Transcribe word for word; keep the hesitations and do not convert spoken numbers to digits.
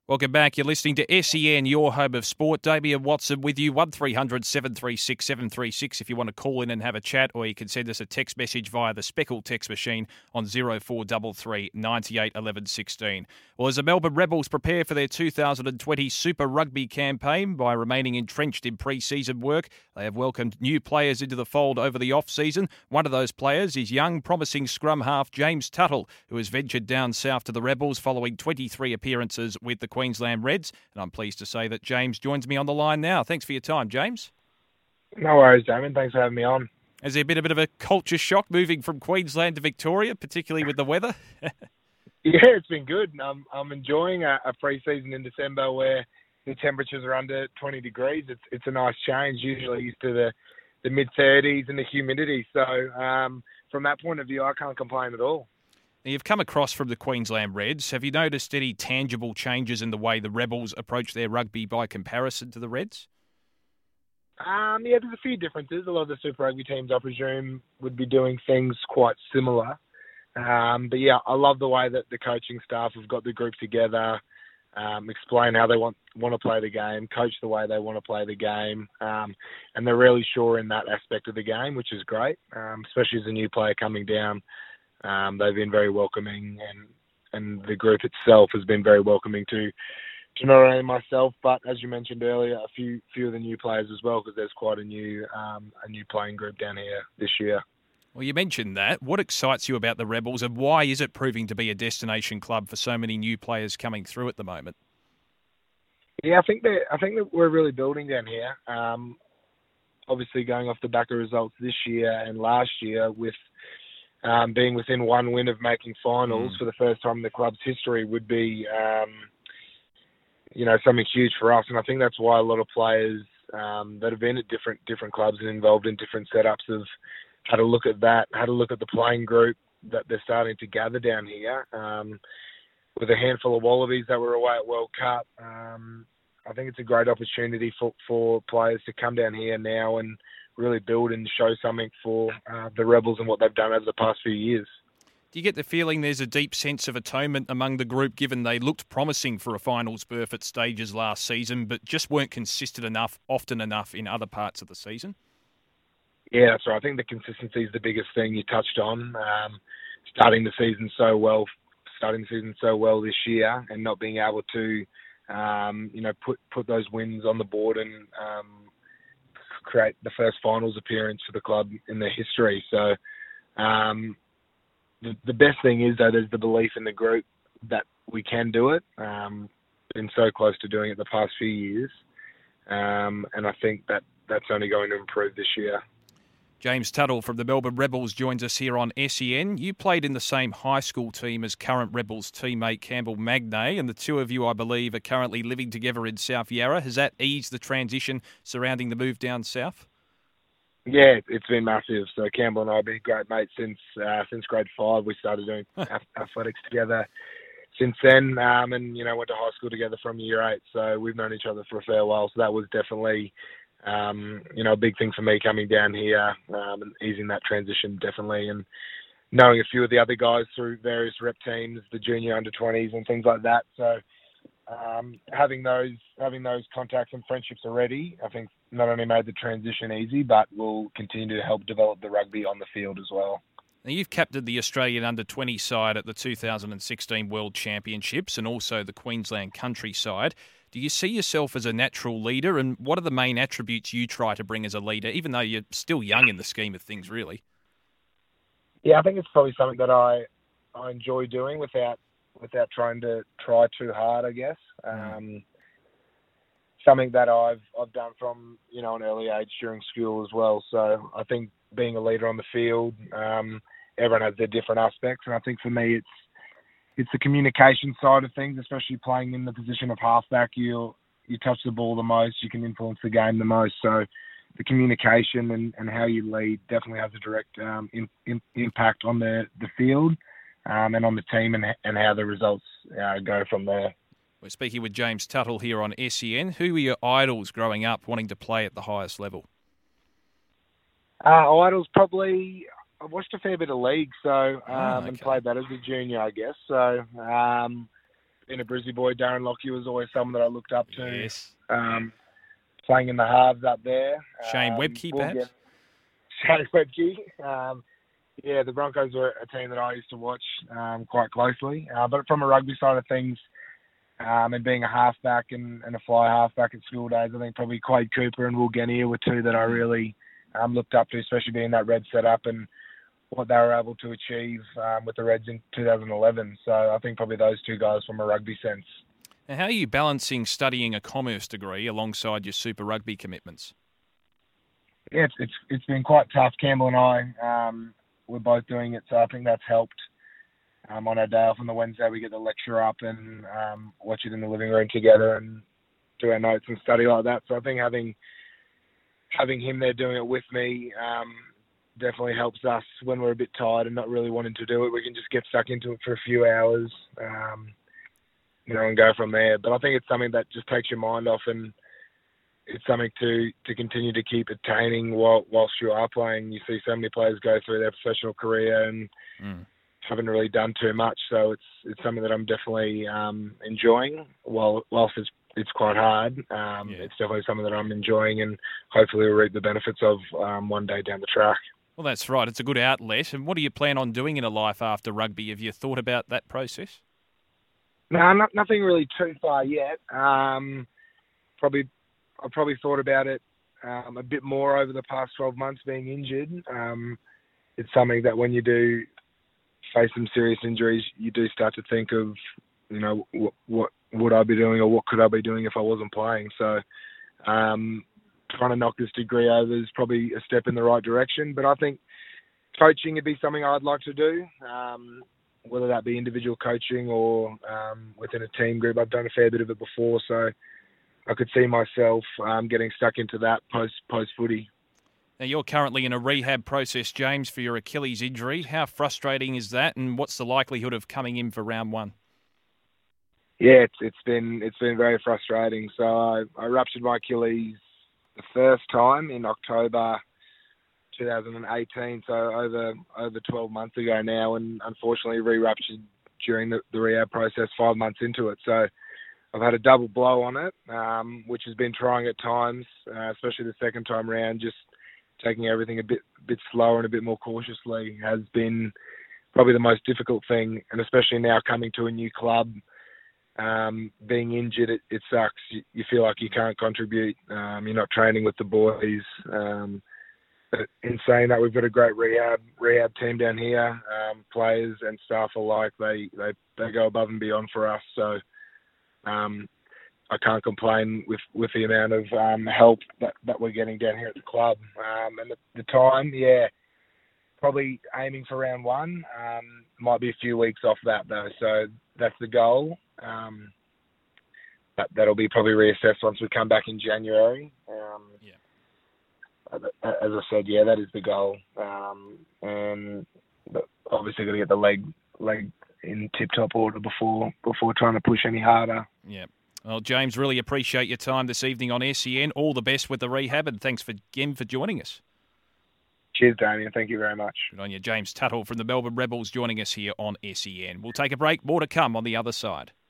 Welcome back. You're listening to S E N, your home of sport. Damien Watson with you, one three hundred seven three six seven three six if you want to call in and have a chat, or you can send us a text message via the Speckle text machine on zero four three three, nine eight, one one one six. Well, as the Melbourne Rebels prepare for their two thousand twenty Super Rugby campaign by remaining entrenched in pre-season work, they have welcomed new players into the fold over the off-season. One of those players is young, promising scrum half James Tuttle, who has ventured down south to the Rebels following twenty-three appearances with the Queensland Reds. And I'm pleased to say that James joins me on the line now. Thanks for your time, James. No worries, Damon. Thanks for having me on. Has there been a bit of a culture shock moving from Queensland to Victoria, particularly with the weather? Yeah, it's been good. I'm, I'm enjoying a, a pre-season in December where the temperatures are under twenty degrees. It's it's a nice change, usually used to the, the mid-thirties and the humidity. So um, from that point of view, I can't complain at all. Now, you've come across from the Queensland Reds. Have you noticed any tangible changes in the way the Rebels approach their rugby by comparison to the Reds? Um, yeah, there's a few differences. A lot of the Super Rugby teams, I presume, would be doing things quite similar. Um, but yeah, I love the way that the coaching staff have got the group together, um, explain how they want want to play the game, coach the way they want to play the game, um, and they're really sure in that aspect of the game, which is great, um, especially as a new player coming down. Um, they've been very welcoming, and, and the group itself has been very welcoming to, to not only myself, but as you mentioned earlier, a few few of the new players as well, because there's quite a new um, a new playing group down here this year. Well, you mentioned that. What excites you about the Rebels, and why is it proving to be a destination club for so many new players coming through at the moment? Yeah, I think that I think that we're really building down here. Um, obviously, going off the back of results this year and last year, with um, being within one win of making finals mm. for the first time in the club's history, would be um, you know something huge for us. And I think that's why a lot of players um, that have been at different different clubs and involved in different setups have had a look at that, had a look at the playing group that they're starting to gather down here. Um, with a handful of Wallabies that were away at World Cup, um, I think it's a great opportunity for, for players to come down here now and really build and show something for uh, the Rebels and what they've done over the past few years. Do you get the feeling there's a deep sense of atonement among the group, given they looked promising for a finals berth at stages last season, but just weren't consistent enough, often enough in other parts of the season? Yeah, that's right. I think the consistency is the biggest thing you touched on. Um, starting the season so well, starting the season so well this year, and not being able to, um, you know, put put those wins on the board and um, create the first finals appearance for the club in their history. So, um, the the best thing is though, there's the belief in the group that we can do it. Um, been so close to doing it the past few years, um, and I think that that's only going to improve this year. James Tuttle from the Melbourne Rebels joins us here on S E N. You played in the same high school team as current Rebels teammate Campbell Magnay, and the two of you, I believe, are currently living together in South Yarra. Has that eased the transition surrounding the move down south? Yeah, it's been massive. So Campbell and I have been great mates since uh, since grade five. We started doing athletics together since then, um, and you know went to high school together from year eight. So we've known each other for a fair while. So that was definitely Um, you know, a big thing for me coming down here um, and easing that transition definitely, and knowing a few of the other guys through various rep teams, the junior under twenties and things like that. So um, having those having those contacts and friendships already, I think not only made the transition easy, but will continue to help develop the rugby on the field as well. Now, you've captained the Australian under twenty side at the two thousand sixteen World Championships and also the Queensland country side. Do you see yourself as a natural leader, and what are the main attributes you try to bring as a leader, even though you're still young in the scheme of things, really? Yeah, I think it's probably something that I I enjoy doing without without trying to try too hard, I guess. Mm. Um, something that I've I've done from you know an early age during school as well. So I think being a leader on the field, um, everyone has their different aspects, and I think for me it's it's the communication side of things, especially playing in the position of halfback. You you touch the ball the most, you can influence the game the most. So the communication and, and how you lead definitely has a direct um, in, in, impact on the, the field um, and on the team and, and how the results uh, go from there. We're speaking with James Tuttle here on S E N. Who were your idols growing up wanting to play at the highest level? Uh, idols probably... I've watched a fair bit of league, so um, oh, okay. and played that as a junior, I guess. So um, being a Brizzy boy, Darren Lockyer was always someone that I looked up to. Yes. Um, playing in the halves up there. Shane um, Webke, we'll perhaps? Get, Shane Webke. Um, yeah, the Broncos were a team that I used to watch um, quite closely. Uh, but from a rugby side of things, um, and being a halfback and, and a fly halfback at school days, I think probably Quade Cooper and Will Genia were two that I really um, looked up to, especially being that Red setup and what they were able to achieve um, with the Reds in two thousand eleven. So I think probably those two guys from a rugby sense. Now, how are you balancing studying a commerce degree alongside your Super Rugby commitments? Yeah, it's it's, it's been quite tough. Campbell and I, um, we're both doing it, so I think that's helped. Um, on our day off on the Wednesday, we get the lecture up and um, watch it in the living room together and do our notes and study like that. So I think having having him there doing it with me um, definitely helps us when we're a bit tired and not really wanting to do it. We can just get stuck into it for a few hours, um, you know, and go from there. But I think it's something that just takes your mind off, and it's something to, to continue to keep attaining while whilst you are playing. You see so many players go through their professional career and mm. haven't really done too much. So it's it's something that I'm definitely um, enjoying. While whilst it's it's quite hard, um, yeah. it's definitely something that I'm enjoying, and hopefully we'll reap the benefits of um, one day down the track. Well, that's right. It's a good outlet. And what do you plan on doing in a life after rugby? Have you thought about that process? No, not, nothing really too far yet. Um, probably, I've probably thought about it um, a bit more over the past twelve months being injured. Um, it's something that when you do face some serious injuries, you do start to think of, you know, what, what would I be doing or what could I be doing if I wasn't playing. So um, trying to knock this degree over is probably a step in the right direction. But I think coaching would be something I'd like to do, um, whether that be individual coaching or um, within a team group. I've done a fair bit of it before, so I could see myself um, getting stuck into that post post footy. Now, you're currently in a rehab process, James, for your Achilles injury. How frustrating is that, and what's the likelihood of coming in for round one? Yeah, it's it's been it's been very frustrating. So I, I ruptured my Achilles the first time in October two thousand eighteen, so over over twelve months ago now, and unfortunately re-ruptured during the, the rehab process five months into it. So I've had a double blow on it, um, which has been trying at times, uh, especially the second time round. Just taking everything a bit bit slower and a bit more cautiously has been probably the most difficult thing, and especially now coming to a new club, um, being injured, it, it sucks. You, you feel like you can't contribute. Um, you're not training with the boys. Um, but in saying that, we've got a great rehab rehab team down here. Um, players and staff alike, they, they, they go above and beyond for us. So um, I can't complain with, with the amount of um, help that, that we're getting down here at the club. Um, and the, the time, yeah, probably aiming for round one. Um, might be a few weeks off that though, so that's the goal. Um, that, that'll be probably reassessed once we come back in January. Um, yeah. As I said, yeah, that is the goal. Um, and obviously got to get the leg leg in tip-top order before before trying to push any harder. Yeah. Well, James, really appreciate your time this evening on S E N. All the best with the rehab, and thanks for, again for joining us. Cheers, Damien. Thank you very much. Good on you. James Tuttle from the Melbourne Rebels joining us here on S E N. We'll take a break. More to come on the other side.